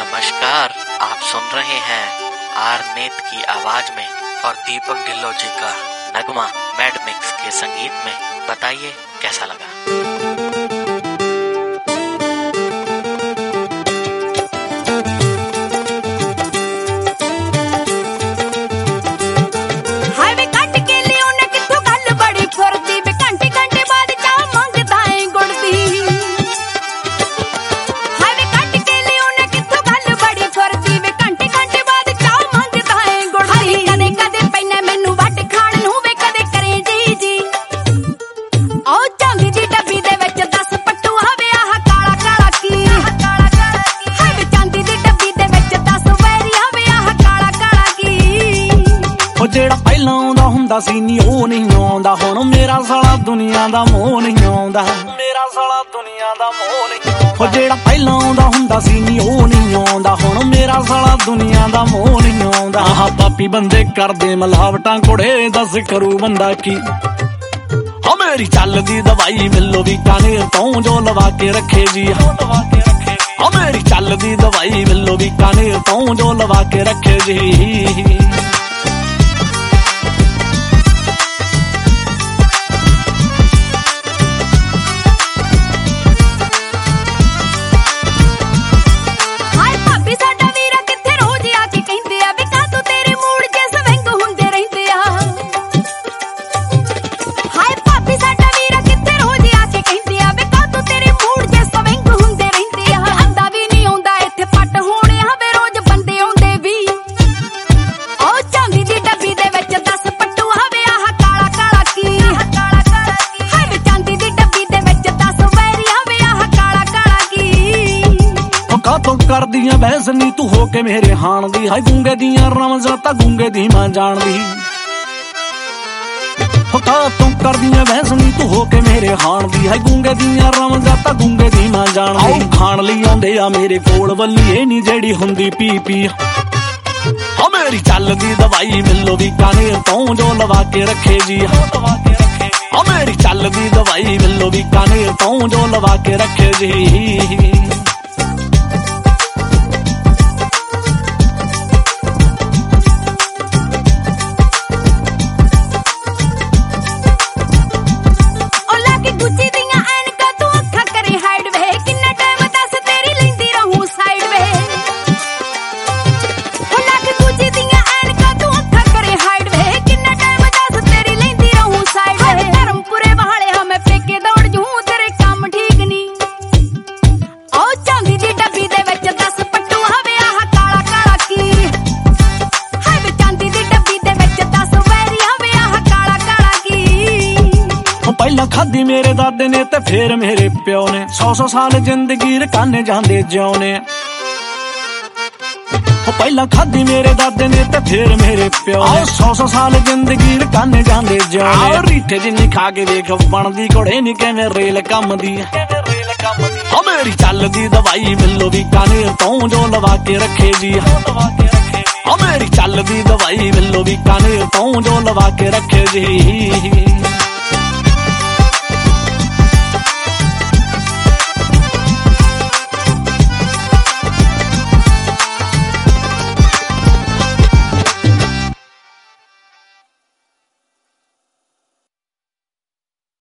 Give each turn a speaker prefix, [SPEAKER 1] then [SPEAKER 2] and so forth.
[SPEAKER 1] नमस्कार, आप सुन रहे हैं आर नेत की आवाज में और दीपक ढिल्लो जी का नगमा मैड मिक्स के संगीत में। बताइए कैसा लगा।
[SPEAKER 2] ਜਿਹੜਾ ਪਹਿਲਾਂ ਆਉਂਦਾ ਹੁੰਦਾ ਸੀ ਨੀ ਉਹ ਨਹੀਂ ਆਉਂਦਾ ਹੁਣ। ਮੇਰਾ ਸਾਲਾ ਦੁਨੀਆ ਦਾ ਮੋਹ ਨਹੀਂ ਆਉਂਦਾ, ਮੇਰਾ ਸਾਲਾ ਦੁਨੀਆ ਦਾ ਮੋਹ ਨਹੀਂ ਆਉਂਦਾ। ਜਿਹੜਾ ਪਹਿਲਾਂ ਆਉਂਦਾ ਹੁੰਦਾ ਸੀ ਨੀ ਉਹ ਨਹੀਂ ਆਉਂਦਾ ਹੁਣ। ਮੇਰਾ ਸਾਲਾ ਦੁਨੀਆ ਦਾ ਮੋਹ ਨਹੀਂ ਆਉਂਦਾ। ਆਹ ਪਾਪੀ ਬੰਦੇ ਕਰਦੇ ਮਿਲਾਵਟਾਂ ਕੁੜੇ, ਦੱਸ ਕਰੂ ਬੰਦਾ ਕੀ। ਹਾਂ ਮੇਰੀ ਚੱਲਦੀ ਦਵਾਈ ਮਿਲੋ ਬੀਕਾਨੇਰ ਤੋਂ ਜੋ ਲਵਾ ਕੇ ਰੱਖੇ ਜੀ। ਹਾਂ ਮੇਰੀ ਚੱਲਦੀ ਦਵਾਈ ਮਿਲੋ ਬੀਕਾਨੇਰ ਤੋਂ ਜੋ ਲਵਾ ਕੇ ਰੱਖੇ ਜੀ। ਕਰਦੀਆਂ ਬਹਿਸ ਨੀ ਤੂੰ ਹੋ ਕੇ ਮੇਰੇ ਹਾਣ ਦੀ। ਹਾਏ ਗੂੰਗੇ ਦੀਆਂ ਰਮਜ਼ਾਂ ਤਾਂ ਗੂੰਗੇ ਦੀ ਮਾਂ ਜਾਣਦੀ। ਹੁਕਾ ਤੂੰ ਕਰਦੀਆਂ ਬਹਿਸ ਨੀ ਤੂੰ ਹੋ ਕੇ ਮੇਰੇ ਹਾਣ ਦੀ। ਹਾਏ ਗੂੰਗੇ ਦੀਆਂ ਰਮਜ਼ਾਂ ਤਾਂ ਗੂੰਗੇ ਦੀ ਮਾਂ ਜਾਣਦੀ। ਖਾਣ ਲਈ ਆਉਂਦੇ ਆ ਮੇਰੇ ਕੋਲ ਵੱਲੀਏ ਨੀ ਜਿਹੜੀ ਹੁੰਦੀ ਪੀ ਪੀ। ਹਾਂ ਮੇਰੀ ਚੱਲਦੀ ਦਵਾਈ ਮਿਲੋ ਬੀਕਾਨੇਰ ਤੋਂ ਜੋ ਲਵਾ ਕੇ ਰੱਖੇ ਜੀ। ਹਾਂ ਮੇਰੀ ਚੱਲਦੀ ਦਵਾਈ ਮਿਲੋ ਬੀਕਾਨੇਰ ਤੋਂ ਜੋ ਲਵਾ ਕੇ ਰੱਖੇ ਜੀ। ਪਹਿਲਾਂ ਖਾਦੀ ਮੇਰੇ ਦਾਦੇ ਨੇ ਤੇ ਫੇਰ ਮੇਰੇ ਪਿਓ ਨੇ। 100 ਸਾਲ ਜ਼ਿੰਦਗੀ ਰਕਾਨੇ ਜਾਂਦੇ ਜਿਉਣੇ। ਪਹਿਲਾਂ ਖਾਦੀ ਮੇਰੇ ਦਾਦੇ ਨੇ ਤੇ ਫੇਰ ਮੇਰੇ ਪਿਓ ਨੇ। 100 ਸਾਲ ਜ਼ਿੰਦਗੀ ਰਕਾਨੇ ਜਾਂਦੇ ਜਿਉਣੇ। ਰੀਠੇ ਜਿੰਨੀ ਖਾ ਕੇ ਵੇਖ ਬਣਦੀ ਘੋੜੇ ਨੀ ਕਿਵੇਂ ਰੇਲ ਕੰਮ ਦੀ। ਹਾਂ ਮੇਰੀ ਚੱਲਦੀ ਦਵਾਈ ਮਿਲੋ ਬੀਕਾਨੇਰ ਤੋਂ ਜੋ ਲਵਾ ਕੇ ਰੱਖੇ ਜੀ। ਹਾਂ ਮੇਰੀ ਚੱਲਦੀ ਦਵਾਈ ਮਿਲੋ ਬੀਕਾਨੇਰ ਤੋਂ ਜੋ ਲਵਾ ਕੇ ਰੱਖੇ ਜੀ।